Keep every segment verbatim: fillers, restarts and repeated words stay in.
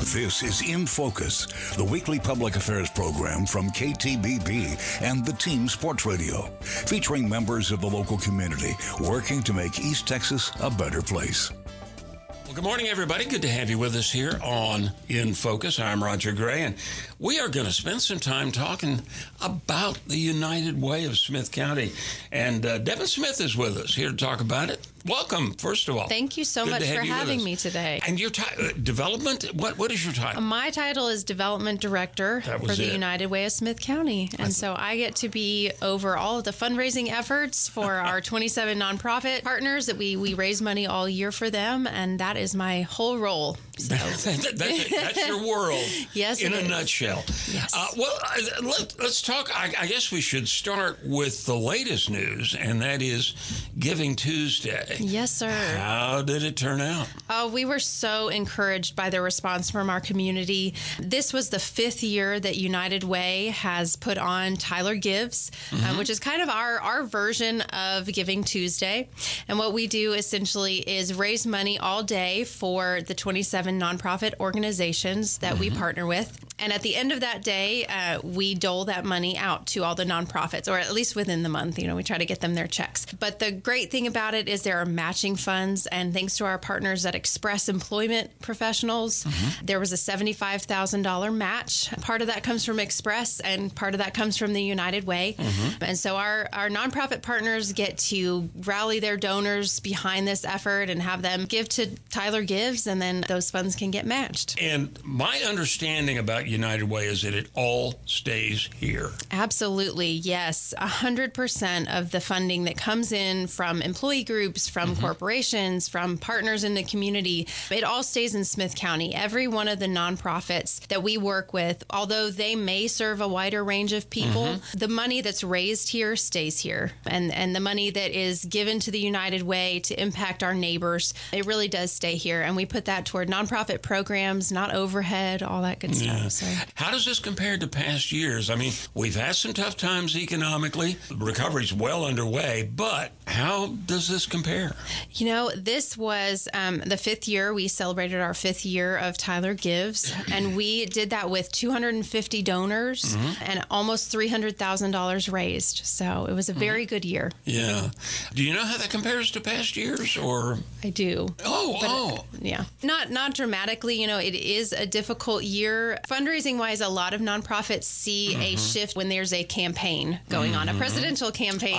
This is In Focus, the weekly public affairs program from K T B B and the Team Sports Radio, featuring members of the local community working to make East Texas a better place. Well, good morning, everybody. Good to have you with us here on In Focus. I'm Roger Gray, and we are going to spend some time talking about the United Way of Smith County. And uh, Devin Smith is with us here to talk about it. Welcome, first of all. Thank you so Good much for having me today. And your ti- uh, development, what what is your title? My title is Development Director for the it. United Way of Smith County. And so I get to be over all of the fundraising efforts for our twenty-seven nonprofit partners that we, we raise money all year for them. And that is my whole role. So. that, that's, that's your world yes, in a is. nutshell. Yes. Uh, well, let, let's talk. I, I guess we should start with the latest news, and that is Giving Tuesday. Yes, sir. How did it turn out? Oh, we were so encouraged by the response from our community. This was the fifth year that United Way has put on Tyler Gives, mm-hmm. uh, which is kind of our, our version of Giving Tuesday. And what we do essentially is raise money all day for the twenty-seven nonprofit organizations that mm-hmm. we partner with. And at the end of that day, uh, we dole that money out to all the nonprofits, or at least within the month. You know, we try to get them their checks. But the great thing about it is there are matching funds. And thanks to our partners at Express Employment Professionals, mm-hmm. there was a seventy-five thousand dollars match. Part of that comes from Express, and part of that comes from the United Way. Mm-hmm. And so our, our nonprofit partners get to rally their donors behind this effort and have them give to Tyler Gives, and then those funds can get matched. And my understanding about United Way is that it all stays here. Absolutely, yes. one hundred percent of the funding that comes in from employee groups, from mm-hmm. corporations, from partners in the community, it all stays in Smith County. Every one of the nonprofits that we work with, although they may serve a wider range of people, mm-hmm. the money that's raised here stays here. And, and the money that is given to the United Way to impact our neighbors, it really does stay here. And we put that toward nonprofit programs, not overhead, all that good yeah. stuff. So. How does this compare to past years? I mean, we've had some tough times economically. Recovery's well underway, but how does this compare? You know, this was um, the fifth year. We celebrated our fifth year of Tyler Gives, and we did that with two hundred fifty donors mm-hmm. and almost three hundred thousand dollars raised. So it was a very mm-hmm. good year. Yeah. Do you know how that compares to past years? Or I do. Oh, but, oh. Yeah. Not, not dramatically. You know, it is a difficult year. Fundraising wise, a lot of nonprofits see mm-hmm. a shift when there's a campaign going mm-hmm. on, a presidential campaign.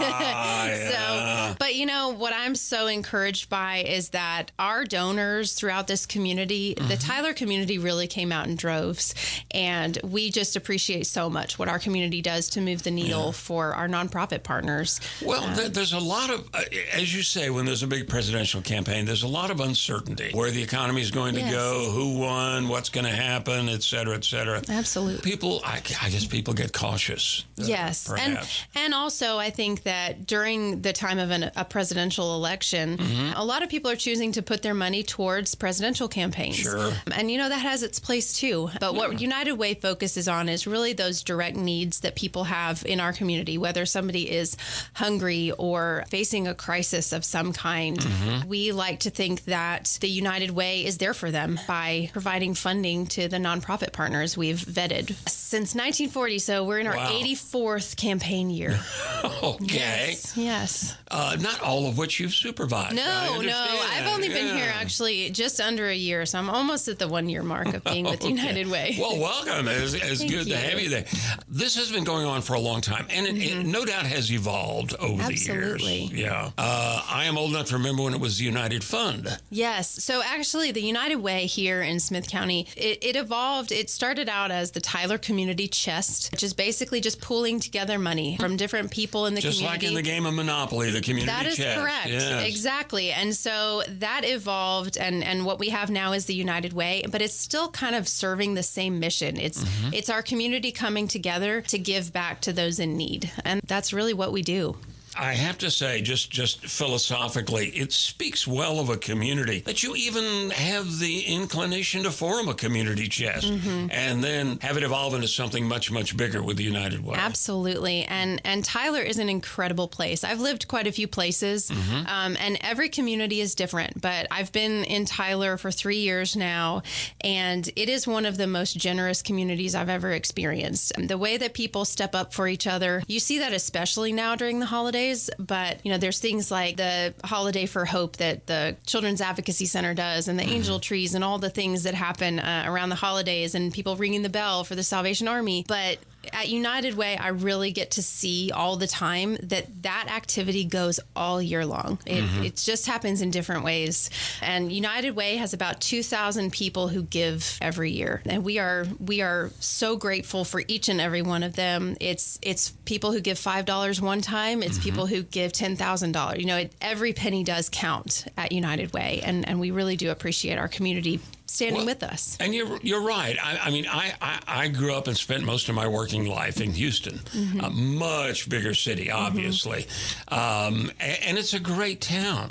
Ah, yeah. So, but you know, what I'm so encouraged by is that our donors throughout this community, mm-hmm. the Tyler community really came out in droves. And we just appreciate so much what our community does to move the needle yeah. for our nonprofit partners. Well, um, th- there's a lot of, uh, as you say, when there's a big presidential campaign, there's a lot of uncertainty where the economy is going to yes. go, who won, what's going to happen, et cetera, et cetera. Absolutely. People, I, I guess people get cautious. Uh, yes. Perhaps. And, and also, I think that during the time of an, a presidential election, mm-hmm. a lot of people are choosing to put their money towards presidential campaigns. Sure. And, you know, that has its place, too. But yeah. what United Way focuses on is really those direct needs that people have in our community, whether somebody is hungry or facing a crisis of some kind. Mm-hmm. We like to think that the United Way is there for them by providing funding to the nonprofit partners we've vetted since nineteen forty. So we're in our wow. eighty-fourth campaign year. Okay. Yes. yes. Uh, not all of which you've supervised. No, no. I've only been yeah. here actually just under a year, so I'm almost at the one-year mark of being with okay. United Way. Well, welcome. It's, it's good you. to have you there. This has been going on for a long time, and it, mm-hmm. it no doubt has evolved over Absolutely. the years. Yeah. Uh, I am old enough to remember when it was the United Fund. Yes. So actually, the United Way here in Smith County, it, it evolved. It started out as the Tyler Community Chest, which is basically just pooling together money from different people in the just community. Just like in the game of Monopoly, the community That is chest. correct. Yes. Exactly. And so that evolved, and, and what we have now is the United Way, but it's still kind of serving the same mission. It's mm-hmm. it's our community coming together to give back to those in need. And that's really what we do. I have to say, just, just philosophically, it speaks well of a community that you even have the inclination to form a community chest mm-hmm. and then have it evolve into something much, much bigger with the United Way. Absolutely. And and Tyler is an incredible place. I've lived quite a few places, mm-hmm. um, and every community is different, but I've been in Tyler for three years now, and it is one of the most generous communities I've ever experienced. The way that people step up for each other, you see that especially now during the holidays, but you know, there's things like the Holiday for Hope that the Children's Advocacy Center does, and the mm-hmm. angel trees, and all the things that happen uh, around the holidays, and people ringing the bell for the Salvation Army. But at United Way, I really get to see all the time that that activity goes all year long. It, mm-hmm. it just happens in different ways. And United Way has about two thousand people who give every year. And we are we are so grateful for each and every one of them. It's it's people who give five dollars one time. It's mm-hmm. people who give ten thousand dollars. You know, it, every penny does count at United Way. And, and we really do appreciate our community standing well, with us. And you're you're right. I, I mean, I, I, I grew up and spent most of my working life in Houston, mm-hmm. a much bigger city, obviously. Mm-hmm. Um, and, and it's a great town.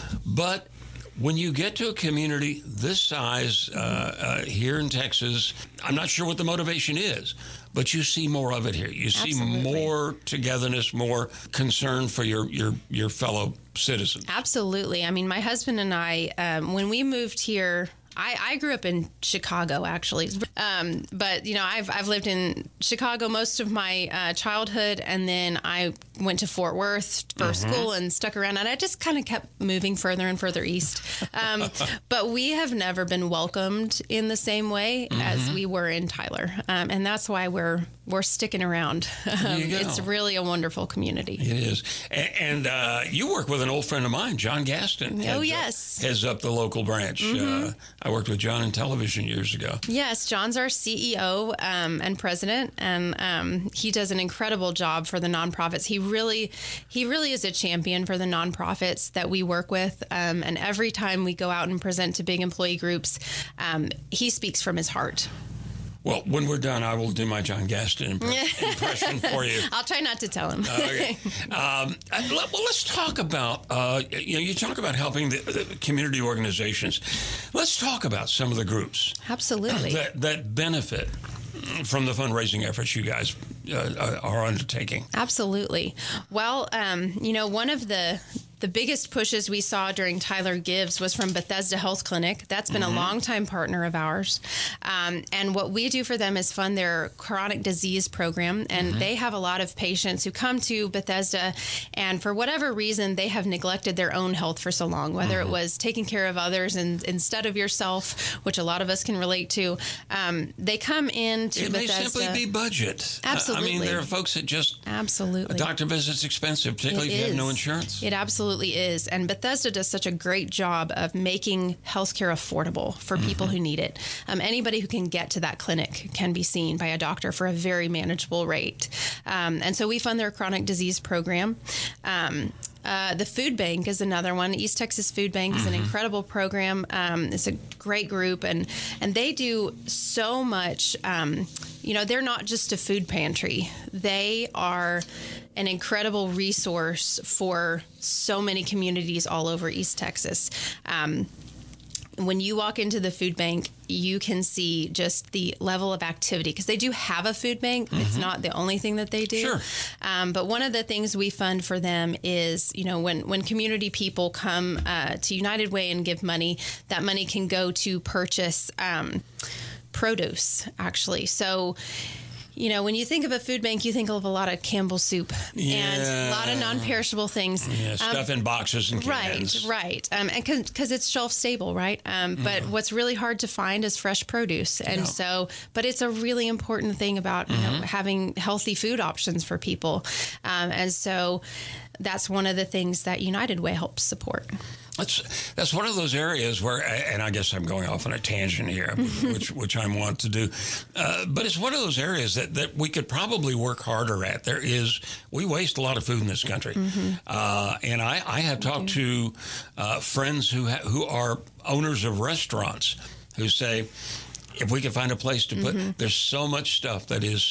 But when you get to a community this size uh, uh, here in Texas, I'm not sure what the motivation is, but you see more of it here. You see Absolutely. more togetherness, more concern for your, your, your fellow citizens. Absolutely. I mean, my husband and I, um, when we moved here, I, I grew up in Chicago, actually. Um, but, you know, I've I've lived in Chicago most of my uh, childhood, and then I went to Fort Worth for mm-hmm. school and stuck around, and I just kind of kept moving further and further east. Um, but we have never been welcomed in the same way mm-hmm. as we were in Tyler, um, and that's why we're we're sticking around. Um, it's really a wonderful community. It is. And, and uh, you work with an old friend of mine, John Gaston. Oh, heads yes. Up, heads up the local branch. Mm-hmm. Uh, I worked with John in television years ago. Yes, John's our C E O um, and president, and um, he does an incredible job for the nonprofits. He really, he really is a champion for the nonprofits that we work with. Um, and every time we go out and present to big employee groups, um, he speaks from his heart. Well, when we're done, I will do my John Gaston impre- impression for you. I'll try not to tell him. Okay. Um, well, let's talk about, uh, you know, you talk about helping the, the community organizations. Let's talk about some of the groups. Absolutely. That, that benefit from the fundraising efforts you guys uh, are undertaking. Absolutely. Well, um, you know, one of the... The biggest pushes we saw during Tyler Gives was from Bethesda Health Clinic. That's been mm-hmm. a longtime partner of ours. Um, and what we do for them is fund their chronic disease program. And mm-hmm. they have a lot of patients who come to Bethesda, and for whatever reason, they have neglected their own health for so long, whether mm-hmm. it was taking care of others and, instead of yourself, which a lot of us can relate to. Um, they come in to it Bethesda. It may simply be budget. Absolutely. I mean, there are folks that just... Absolutely. A doctor visit's expensive, particularly it if you is. have no insurance. It absolutely is. And Bethesda does such a great job of making healthcare affordable for people mm-hmm. who need it. Um, anybody who can get to that clinic can be seen by a doctor for a very manageable rate. Um, and so we fund their chronic disease program. Um, Uh, the Food Bank is another one. East Texas Food Bank is an incredible program. Um, it's a great group, and and they do so much. Um, you know, they're not just a food pantry. They are an incredible resource for so many communities all over East Texas. Um, When you walk into the food bank, you can see just the level of activity, because they do have a food bank. Mm-hmm. It's not the only thing that they do. Sure. Um, but one of the things we fund for them is, you know, when, when community people come uh, to United Way and give money, that money can go to purchase um, produce, actually. So, you know, when you think of a food bank, you think of a lot of Campbell's soup yeah. and a lot of non-perishable things. Yeah, stuff um, in boxes and cans. Right, right. Um, and because it's shelf-stable, right? Um, mm. But what's really hard to find is fresh produce. And yeah. so, but it's a really important thing about mm-hmm. you know, having healthy food options for people. Um, and so that's one of the things that United Way helps support. That's that's one of those areas where, and I guess I'm going off on a tangent here, which which I want to do, uh, but it's one of those areas that, that we could probably work harder at. There is, we waste a lot of food in this country, mm-hmm. uh, and I, I have talked to uh, friends who ha- who are owners of restaurants who say, if we could find a place to put, mm-hmm. there's so much stuff that is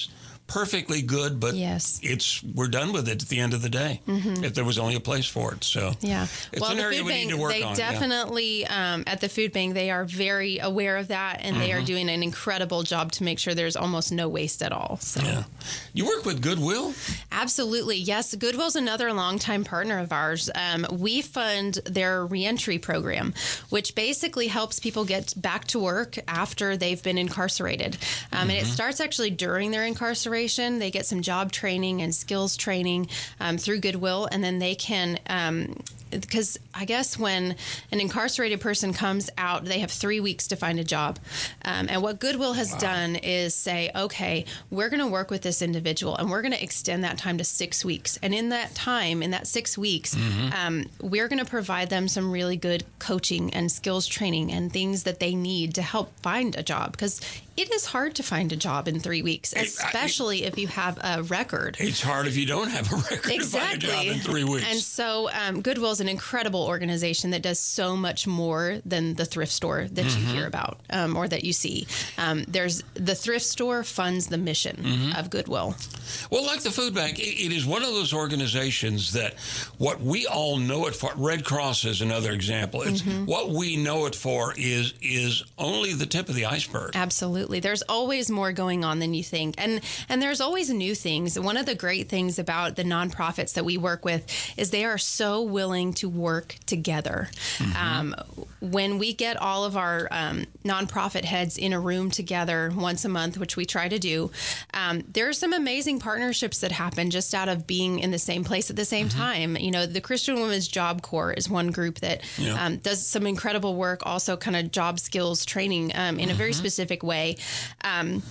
perfectly good, but yes. it's we're done with it at the end of the day. Mm-hmm. If there was only a place for it, so yeah, it's well, an the area food we bank, need to work they on. definitely yeah. um, at the food bank they are very aware of that, and mm-hmm. they are doing an incredible job to make sure there's almost no waste at all. So, yeah. You work with Goodwill? Absolutely, yes. Goodwill's another longtime partner of ours. Um, we fund their reentry program, which basically helps people get back to work after they've been incarcerated. Um, mm-hmm. And it starts actually during their incarceration. They get some job training and skills training um, through Goodwill, and then they can um, because I guess when an incarcerated person comes out, they have three weeks to find a job. Um, and what Goodwill has wow. done is say, okay, we're going to work with this individual and we're going to extend that time to six weeks. And in that time, in that six weeks, mm-hmm. um, we're going to provide them some really good coaching and skills training and things that they need to help find a job. Because it is hard to find a job in three weeks, especially I, if you have a record. It's hard if you don't have a record exactly. to find a job in three weeks. And so um, Goodwill is an incredible organization that does so much more than the thrift store that mm-hmm. you hear about um, or that you see. Um, there's the thrift store funds the mission mm-hmm. of Goodwill. Well, like the food bank, it, it is one of those organizations that what we all know it for, Red Cross is another example. It's mm-hmm. what we know it for is is only the tip of the iceberg. Absolutely. There's always more going on than you think. And and there's always new things. One of the great things about the nonprofits that we work with is they are so willing to work together. Mm-hmm. Um, when we get all of our um, nonprofit heads in a room together once a month, which we try to do, um, there are some amazing partnerships that happen just out of being in the same place at the same mm-hmm. time. You know, the Christian Women's Job Corps is one group that yeah. um, does some incredible work, also kind of job skills training um, in mm-hmm. a very specific way. Um,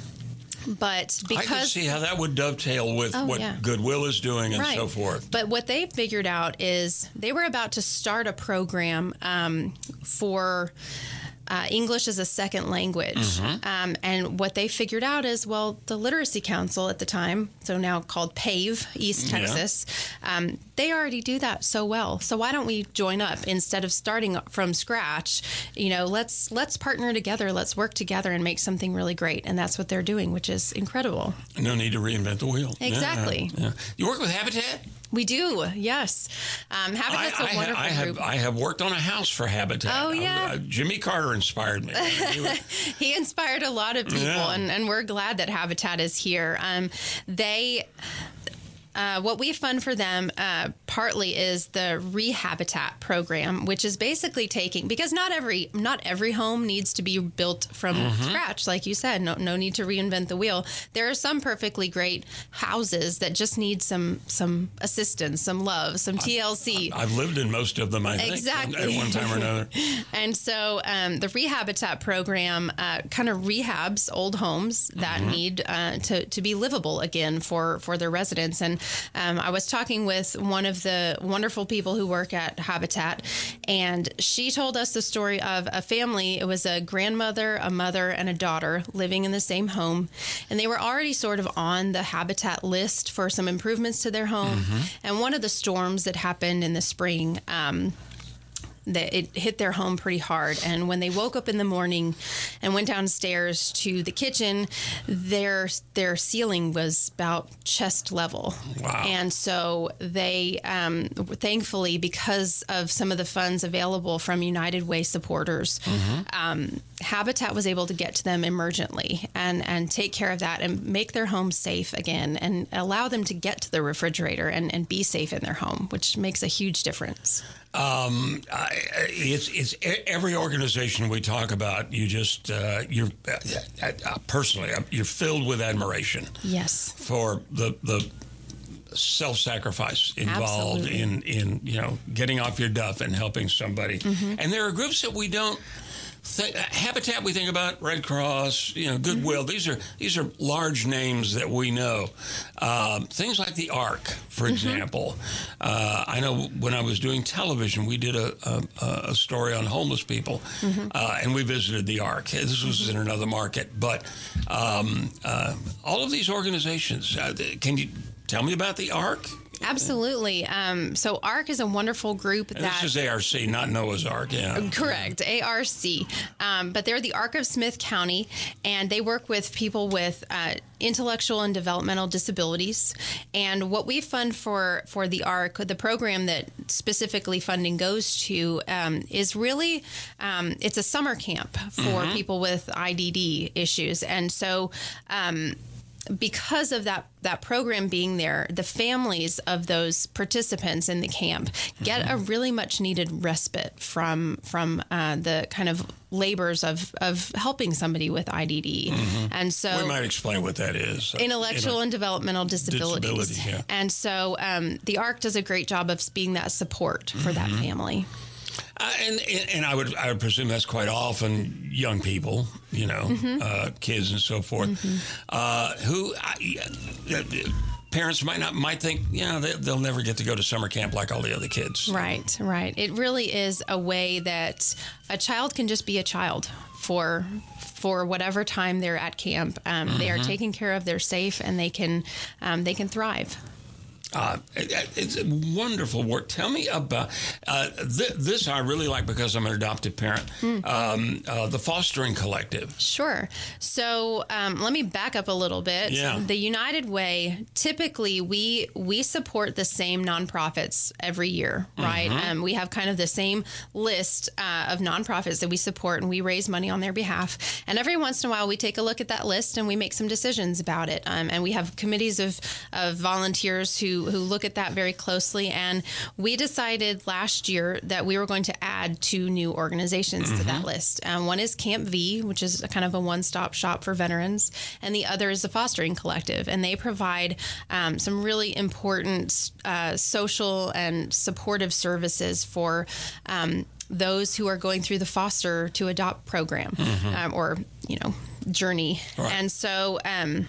but because I can see how that would dovetail with oh, what yeah. Goodwill is doing and right. so forth. But what they figured out is they were about to start a program um, for Uh, English as a second language. Mm-hmm. Um, and what they figured out is, well, the Literacy Council at the time, so now called PAVE, East Texas, yeah. um, they already do that so well. So why don't we join up instead of starting from scratch? You know, let's let's partner together. Let's work together and make something really great. And that's what they're doing, which is incredible. No need to reinvent the wheel. Exactly. Yeah, yeah. You work with Habitat? We do, yes. Um, Habitat's I, a I, wonderful I have, group. I have worked on a house for Habitat. Oh, yeah. Uh, Jimmy Carter inspired me. He inspired a lot of people, yeah. and, and we're glad that Habitat is here. Um, they... Uh, what we fund for them uh, partly is the Rehabitat program, which is basically taking, because not every not every home needs to be built from mm-hmm. scratch, like you said. No, no need to reinvent the wheel. There are some perfectly great houses that just need some some assistance, some love, some T L C. I've lived in most of them, I think, exactly. at one time or another. And so um, the Rehabitat program uh, kind of rehabs old homes that mm-hmm. need uh, to to be livable again for for their residents. And Um, I was talking with one of the wonderful people who work at Habitat, and she told us the story of a family. It was a grandmother, a mother, and a daughter living in the same home, and they were already sort of on the Habitat list for some improvements to their home. Mm-hmm. And one of the storms that happened in the spring, um, that it hit their home pretty hard. And when they woke up in the morning and went downstairs to the kitchen, their their ceiling was about chest level. Wow. And so they, um, thankfully, because of some of the funds available from United Way supporters, mm-hmm. um, Habitat was able to get to them emergently and, and take care of that and make their home safe again and allow them to get to the refrigerator and, and be safe in their home, which makes a huge difference. Um, I, it's it's every organization we talk about. You just uh, you're uh, uh, personally you're filled with admiration. Yes. For the the self-sacrifice involved Absolutely. in in you know getting off your duff and helping somebody. Mm-hmm. And there are groups that we don't. Th- Habitat, we think about Red Cross, you know, Goodwill. Mm-hmm. These are these are large names that we know. Um, things like the Ark, for mm-hmm. example. Uh, I know when I was doing television, we did a, a, a story on homeless people, mm-hmm. uh, and we visited the Ark. This was mm-hmm. in another market, but um, uh, all of these organizations. Uh, can you tell me about the Ark? Absolutely. Um, so A R C is a wonderful group. And that this is A R C, not Noah's Ark. Yeah. Correct, A R C. Um, but they're the A R C of Smith County, and they work with people with uh, intellectual and developmental disabilities. And what we fund for, for the A R C, the program that specifically funding goes to, um, is really, um, it's a summer camp for mm-hmm. people with I D D issues. And so, um, because of that that program being there, the families of those participants in the camp get mm-hmm. a really much needed respite from from uh, the kind of labors of of helping somebody with I D D. Mm-hmm. And so we might explain what that is. Intellectual uh, and developmental disabilities. Disability, yeah. And so um, the A R C does a great job of being that support for mm-hmm. that family. Uh, and and I would I would presume that's quite often young people, you know, mm-hmm. uh, kids and so forth, mm-hmm. uh, who uh, parents might not might think, you know, they, they'll never get to go to summer camp like all the other kids. Right, right. It really is a way that a child can just be a child for for whatever time they're at camp. Um, mm-hmm. They are taken care of. They're safe, and they can um, they can thrive. Uh, it, it's wonderful work. Tell me about uh, th- this. I really like because I'm an adopted parent. Mm. Um, uh, the Fostering Collective. Sure. So um, let me back up a little bit. Yeah. The United Way. Typically, we we support the same nonprofits every year, right? Mm-hmm. Um, we have kind of the same list uh, of nonprofits that we support, and we raise money on their behalf. And every once in a while, we take a look at that list and we make some decisions about it. Um, and we have committees of of volunteers who. who look at that very closely. And we decided last year that we were going to add two new organizations mm-hmm. to that list. Um, one is Camp V, which is a kind of a one-stop shop for veterans, and the other is the Fostering Collective. And they provide um, some really important uh, social and supportive services for um, those who are going through the foster to adopt program mm-hmm. um, or, you know, journey. Right. And so um,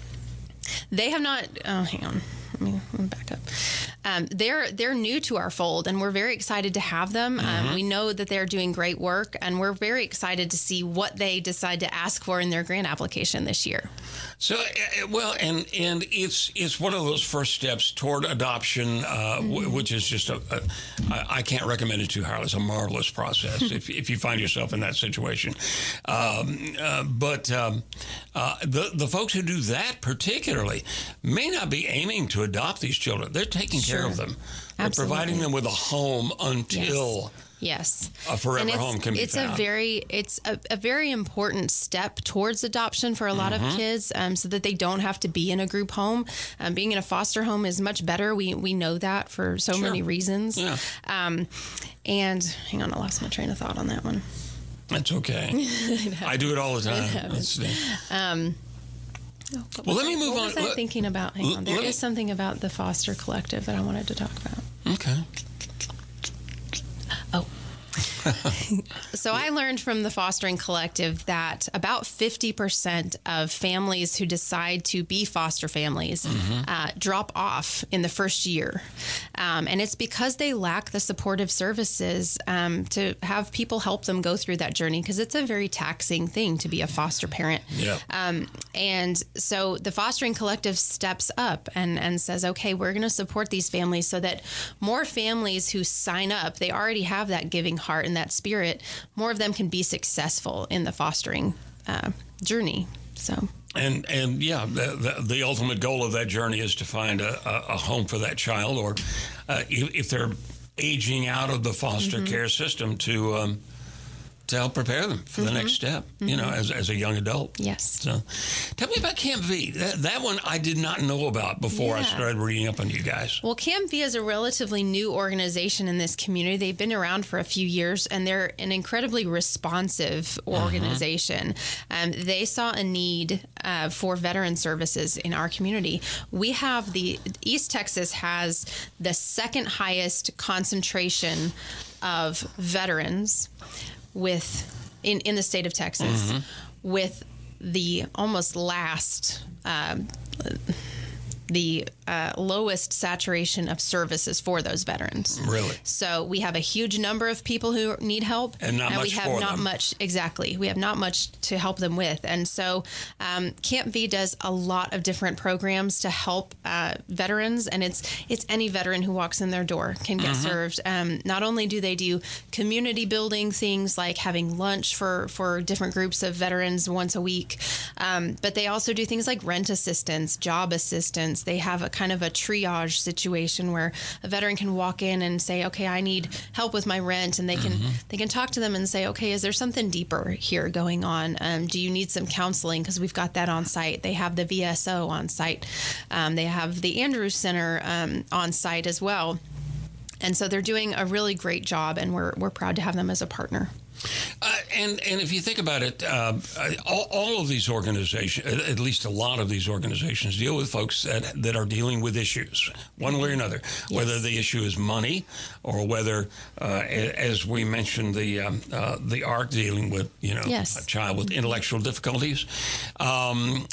they have not, oh, hang on. Let me, let me back up. Um, they're they're new to our fold, and we're very excited to have them. Mm-hmm. Um, we know that they're doing great work, and we're very excited to see what they decide to ask for in their grant application this year. So, uh, well, and and it's it's one of those first steps toward adoption, uh, mm-hmm. w- which is just a, a I can't recommend it too highly. It's a marvelous process if if you find yourself in that situation. Um, uh, but um, uh, the the folks who do that particularly may not be aiming to adopt these children. They're taking sure. care of them. They're Absolutely. providing them with a home until. Yes. Yes. A forever home can be it's found. It's a very, it's a, a very important step towards adoption for a lot mm-hmm. of kids, um, so that they don't have to be in a group home. Um, being in a foster home is much better. We we know that for so sure. many reasons. Yeah. Um, and hang on, I lost my train of thought on that one. That's okay. I do it all the time. Let's see. Um, Oh, well, let me move what on. Was I let, thinking about? Hang on. There is me, something about the Foster Collective that I wanted to talk about. Okay. Oh. So I learned from the Fostering Collective that about fifty percent of families who decide to be foster families mm-hmm. uh, drop off in the first year. Um, and it's because they lack the supportive services um, to have people help them go through that journey, because it's a very taxing thing to be a foster parent. Yeah. Um, and so the Fostering Collective steps up and, and says, okay, we're going to support these families so that more families who sign up, they already have that giving heart and that spirit, more of them can be successful in the fostering uh, journey. So, and and yeah, the, the the ultimate goal of that journey is to find a, a, a home for that child, or uh, if, if they're aging out of the foster mm-hmm. care system, to um, to help prepare them for mm-hmm. the next step, mm-hmm. you know, as as a young adult. Yes. So, tell me about Camp V. That, that one I did not know about before yeah. I started reading up on you guys. Well, Camp V is a relatively new organization in this community. They've been around for a few years, and they're an incredibly responsive organization. Mm-hmm. Um, they saw a need uh, for veteran services in our community. We have the East Texas has the second highest concentration of veterans with in, in the state of Texas, mm-hmm. with the almost last um, the uh, lowest saturation of services for those veterans. Really? So we have a huge number of people who need help, and not and much we have for not them. much exactly. We have not much to help them with, and so um, Camp V does a lot of different programs to help uh, veterans, and it's it's any veteran who walks in their door can get Mm-hmm. served. Um, not only do they do community building things like having lunch for for different groups of veterans once a week, um, but they also do things like rent assistance, job assistance. They have a kind of a triage situation where a veteran can walk in and say, okay, I need help with my rent. And they can Mm-hmm. they can talk to them and say, okay, is there something deeper here going on? Um, do you need some counseling? Because we've got that on site. They have the V S O on site. Um, they have the Andrews Center um, on site as well. And so they're doing a really great job, and we're we're proud to have them as a partner. Uh, and and if you think about it, uh, all, all of these organizations, at least a lot of these organizations, deal with folks that, that are dealing with issues, one way or another. Yes. Whether the issue is money, or whether, uh, as we mentioned, the um, uh, the ARC dealing with you know Yes. a child with intellectual difficulties. Um,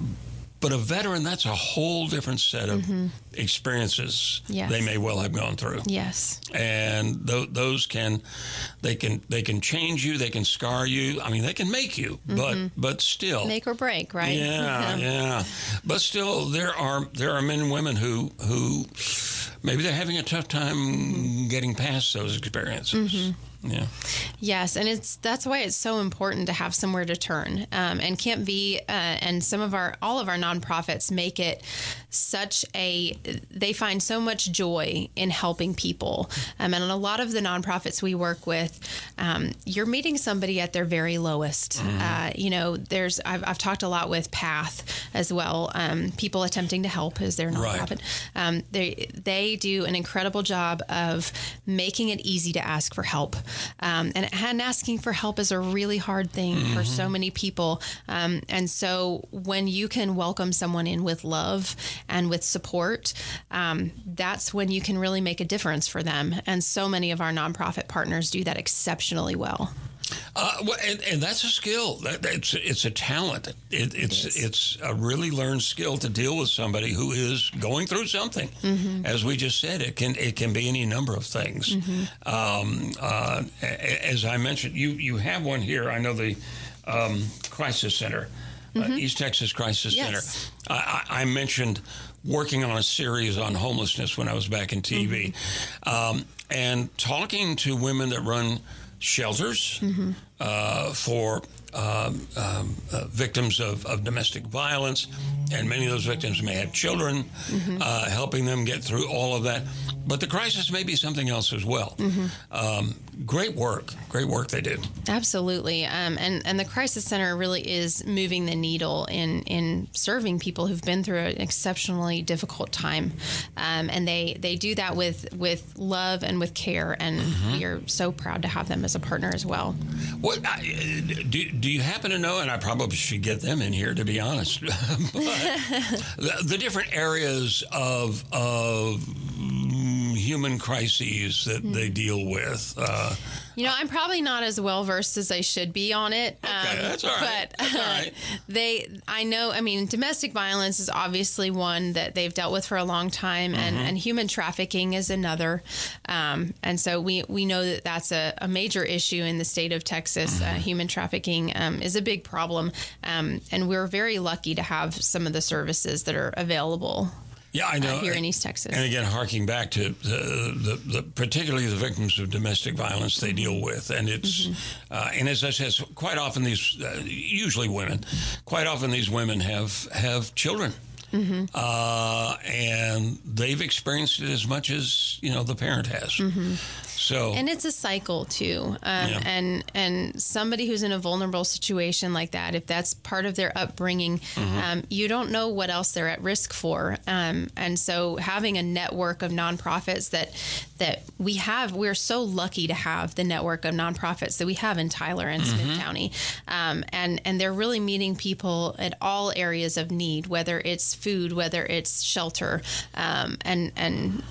But a veteran, that's a whole different set of mm-hmm. experiences Yes. they may well have gone through. Yes. And th- those can, they can, they can change you. They can scar you. I mean, they can make you, mm-hmm. but but still, Make or break, right? Yeah, yeah. But still, there are there are men and women who who maybe they're having a tough time mm-hmm. getting past those experiences. Mm-hmm. Yeah. Yes, and it's that's why it's so important to have somewhere to turn. Um, and Camp V uh, and some of our all of our nonprofits make it such a they find so much joy in helping people. Um, and a lot of the nonprofits we work with, um, you're meeting somebody at their very lowest. Mm-hmm. Uh, you know, there's I've, I've talked a lot with PATH as well. Um, people attempting to help as their nonprofit. Right. Um, they they do an incredible job of making it easy to ask for help. Um, and, and asking for help is a really hard thing mm-hmm. for so many people. Um, and so when you can welcome someone in with love and with support, um, that's when you can really make a difference for them. And so many of our nonprofit partners do that exceptionally well. Uh, well, and, and that's a skill. That, it's it's a talent. It, it's it it's a really learned skill to deal with somebody who is going through something. Mm-hmm. As we just said, it can it can be any number of things. Mm-hmm. Um, uh, as I mentioned, you you have one here. I know the um, Crisis Center, mm-hmm. uh, East Texas Crisis yes. Center. I, I mentioned working on a series on homelessness when I was back in T V, mm-hmm. um, and talking to women that run shelters mm-hmm. uh, for um, um, uh, victims of, of domestic violence, and many of those victims may have children, mm-hmm. uh, helping them get through all of that. But the crisis may be something else as well. Mm-hmm. Um, great work, great work they do. Absolutely, um, and and the Crisis Center really is moving the needle in in serving people who've been through an exceptionally difficult time, um, and they they do that with with love and with care, and mm-hmm. we are so proud to have them as a partner as well. What I, do do you happen to know? And I probably should get them in here, to be honest. But the, the different areas of of human crises that mm. they deal with. Uh, you know, I'm probably not as well versed as I should be on it. Okay, um, that's all right. But that's all right. they, I know, I mean, domestic violence is obviously one that they've dealt with for a long time, mm-hmm. and, and human trafficking is another. Um, and so we, we know that that's a, a major issue in the state of Texas. Mm-hmm. Uh, human trafficking um, is a big problem. Um, and we're very lucky to have some of the services that are available. Yeah, I know. Uh, here in East Texas. And again, harking back to the, the, the particularly the victims of domestic violence they deal with. And it's, mm-hmm. uh, and as I said, quite often these, uh, usually women, quite often these women have, have children. Mm-hmm. Uh, and they've experienced it as much as, you know, the parent has. Mm-hmm. So, and it's a cycle too. Um, yeah. and, and somebody who's in a vulnerable situation like that, if that's part of their upbringing, mm-hmm. um, you don't know what else they're at risk for. Um, and so having a network of nonprofits that, that we have, we're so lucky to have the network of nonprofits that we have in Tyler and mm-hmm. Smith County. Um, and, and they're really meeting people at all areas of need, whether it's food, whether it's shelter, um, and, and,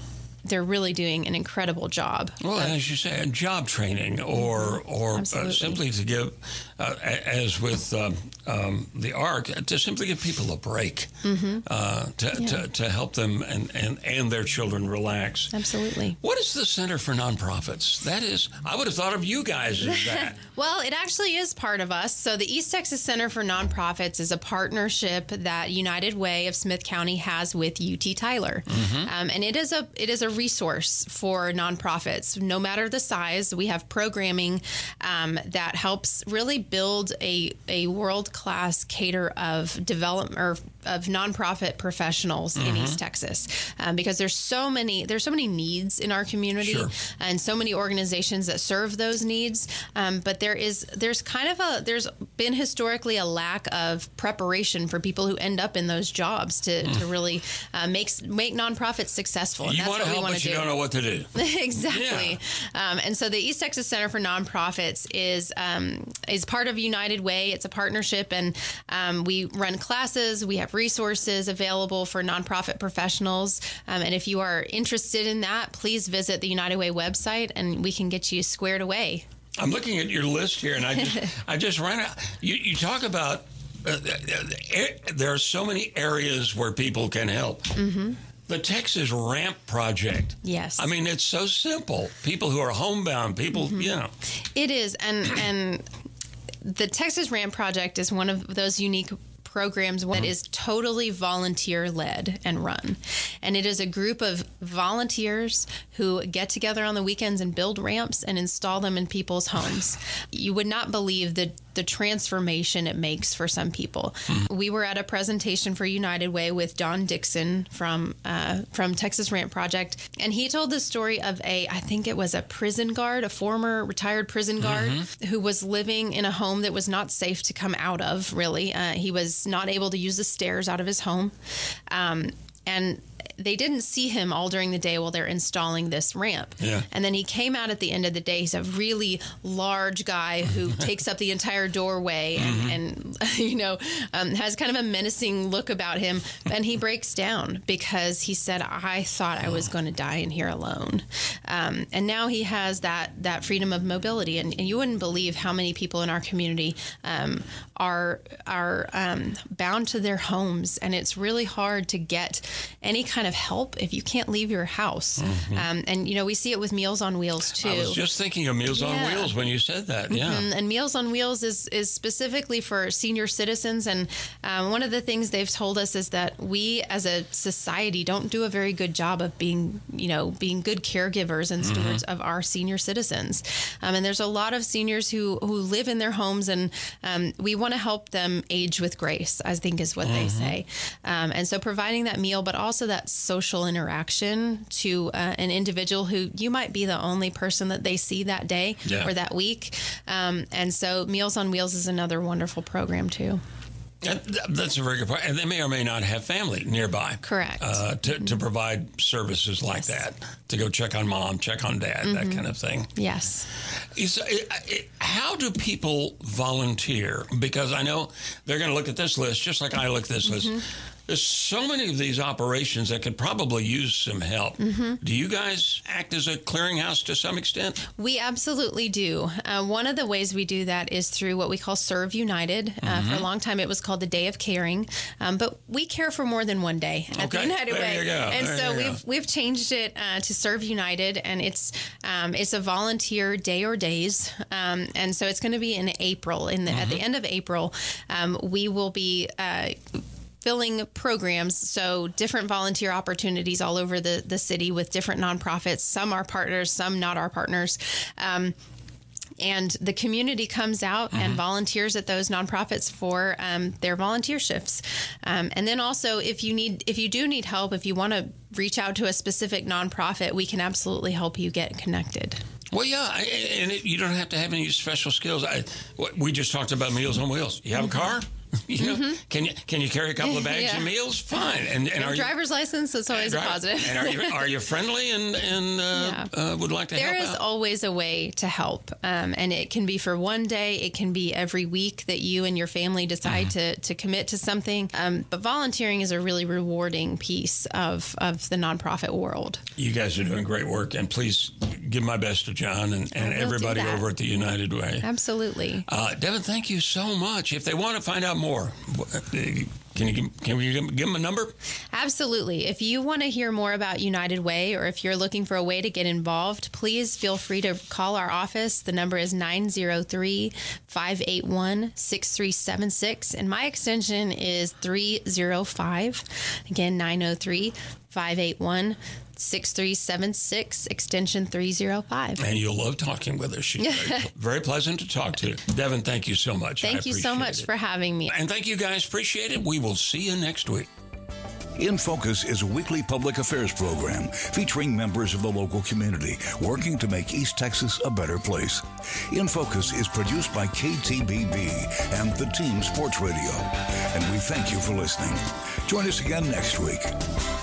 they're really doing an incredible job. Well, of, as you say, job training or or uh, simply to give, uh, as with um, um, the ARC, to simply give people a break mm-hmm. uh, to, yeah. to to help them and, and, and their children relax. Absolutely. What is the Center for Nonprofits? That is, I would have thought of you guys as that. Well, it actually is part of us. So the East Texas Center for Nonprofits is a partnership that United Way of Smith County has with U T Tyler, mm-hmm. um, and it is a it is a resource for nonprofits, no matter the size. We have programming um, that helps really build a a world class cater of development or of nonprofit professionals mm-hmm. in East Texas, um, because there's so many there's so many needs in our community, sure. and so many organizations that serve those needs. Um, but there is there's kind of a there's been historically a lack of preparation for people who end up in those jobs to, mm. to really uh, make make nonprofits successful. And you that's want to what help, we want but to you do. don't know what to do. Exactly. Yeah. Um, and so the East Texas Center for Nonprofits is um, is part of United Way. It's a partnership, and um, we run classes. We have resources available for nonprofit professionals. Um, and if you are interested in that, please visit the United Way website, and we can get you squared away. I'm looking at your list here, and I just I just ran out. You, you talk about uh, there are so many areas where people can help. Mm-hmm. The Texas Ramp Project. Yes. I mean, it's so simple. People who are homebound, people, mm-hmm. you know. It is, and and the Texas Ramp Project is one of those unique programs that is totally volunteer-led and run. And it is a group of volunteers who get together on the weekends and build ramps and install them in people's homes. You would not believe the the transformation it makes for some people. Mm-hmm. We were at a presentation for United Way with Don Dixon from uh, from Texas Ramp Project, and he told the story of a, I think it was a prison guard, a former retired prison guard, mm-hmm. who was living in a home that was not safe to come out of, really. Uh, he was not able to use the stairs out of his home. Um, and they didn't see him all during the day while they're installing this ramp. Yeah. And then he came out at the end of the day. He's a really large guy who takes up the entire doorway and, mm-hmm. and you know, um, has kind of a menacing look about him. And he breaks down because he said, I thought I was going to die in here alone. Um, and now he has that, that freedom of mobility. And, and you wouldn't believe how many people in our community um, are, are um, bound to their homes. And it's really hard to get any kind of help if you can't leave your house. Mm-hmm. Um, and, you know, we see it with Meals on Wheels, too. I was just thinking of Meals yeah. on Wheels when you said that. Yeah. Mm-hmm. And Meals on Wheels is, is specifically for senior citizens. And um, one of the things they've told us is that we as a society don't do a very good job of being, you know, being good caregivers and stewards mm-hmm. of our senior citizens. Um, and there's a lot of seniors who, who live in their homes, and um, we want to help them age with grace, I think is what mm-hmm. they say. Um, and so providing that meal, but also that social interaction to uh, an individual who you might be the only person that they see that day yeah. or that week. Um, and so Meals on Wheels is another wonderful program too. That's a very good point. And they may or may not have family nearby. Correct. Uh, to, to provide services like yes. that, to go check on mom, check on dad, mm-hmm. that kind of thing. Yes. Is, it, it, how do people volunteer? Because I know they're going to look at this list just like I look at this mm-hmm. list. There's so many of these operations that could probably use some help. Mm-hmm. Do you guys act as a clearinghouse to some extent? We absolutely do. Uh, one of the ways we do that is through what we call Serve United. Uh, mm-hmm. For a long time, it was called the Day of Caring. Um, but we care for more than one day at okay. the United there Way. You go. And there so you we've go. we've changed it uh, to Serve United, and it's um, it's a volunteer day or days. Um, and so it's going to be in April. In the mm-hmm. at the end of April, um, we will be Uh, filling programs, so different volunteer opportunities all over the, the city with different nonprofits. Some are partners, some not our partners. Um, and the community comes out mm-hmm. and volunteers at those nonprofits for um, their volunteer shifts. Um, and then also, if you need, if you do need help, if you want to reach out to a specific nonprofit, we can absolutely help you get connected. Well, yeah, I, and it, you don't have to have any special skills. I, we just talked about Meals on Wheels. You have mm-hmm. a car? You know, mm-hmm. can you can you carry a couple of bags yeah. of meals? Fine. And, and are driver's you, license is always drive, a positive. And are you are you friendly and and uh, yeah. uh, would like to there help is out? always a way to help, um, and it can be for one day. It can be every week that you and your family decide mm-hmm. to to commit to something. Um, but volunteering is a really rewarding piece of of the nonprofit world. You guys are doing great work, and please give my best to John and, and everybody over at the United Way. Absolutely. Uh, Devin, thank you so much. If they want to find out more, can you give, can we give them a number? Absolutely. If you want to hear more about United Way, or if you're looking for a way to get involved, please feel free to call our office. The number is nine zero three, five eight one, six three seven six, and my extension is three zero five. Again, nine zero three, five eight one, six three seven six, extension three zero five. And you'll love talking with her. She's very, very pleasant to talk to. Devin, thank you so much. Thank you so much it. for having me. And thank you guys. Appreciate it. We will see you next week. In Focus is a weekly public affairs program featuring members of the local community working to make East Texas a better place. In Focus is produced by K T B B and the Team Sports Radio. And we thank you for listening. Join us again next week.